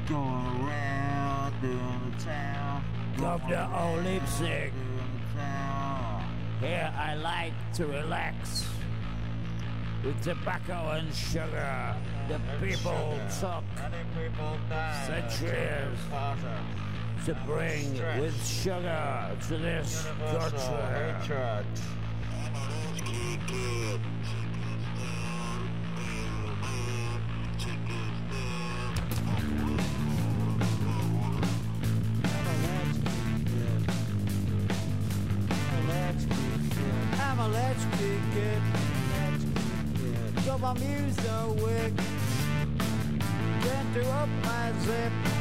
Going around doing the town. Governor of Leipzig. Here I like to relax with tobacco and sugar. The people took centuries to bring with sugar to this country. I'm a latchkey kid. Got my music, can't do up my zip.